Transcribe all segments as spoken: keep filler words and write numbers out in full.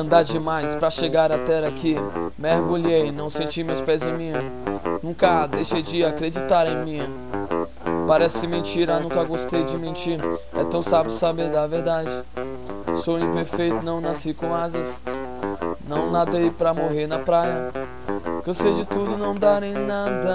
andar demais pra chegar até aqui. Mergulhei, não senti meus pés em mim. Nunca deixei de acreditar em mim. Parece mentira, nunca gostei de mentir. É tão sábio saber da verdade. Sou imperfeito, não nasci com asas. Não nadei pra morrer na praia. Cansei de tudo, não dar em nada.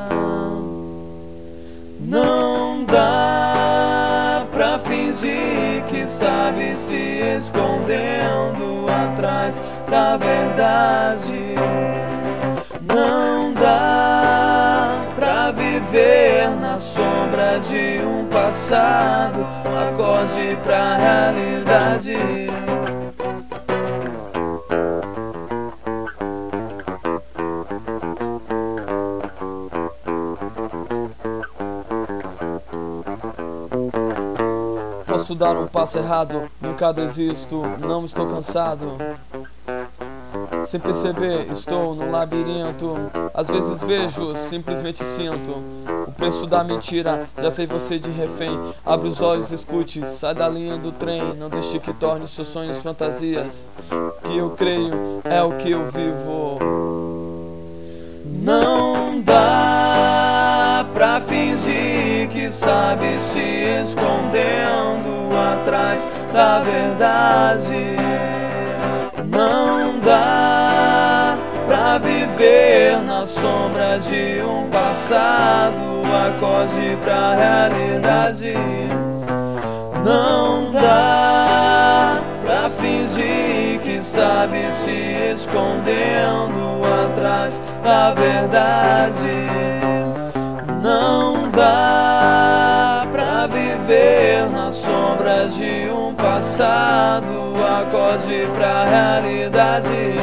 Não dá pra fingir que sabe, se escondendo atrás da verdade. Não dá pra viver na sombra de um passado. Acorde pra realidade. Posso dar um passo errado, nunca desisto, não estou cansado. Sem perceber, estou no labirinto. Às vezes vejo, simplesmente sinto. O preço da mentira já fez você de refém. Abre os olhos, escute, sai da linha do trem. Não deixe que torne seus sonhos fantasias. O que eu creio é o que eu vivo. Não dá pra fingir que sabe, se escondendo atrás da verdade. Não dá pra viver na sombra de um passado. Acorde pra realidade. Não dá pra fingir que sabe, se escondendo atrás da verdade. Não dá pra viver na sombra de um passado. Acorde pra realidade.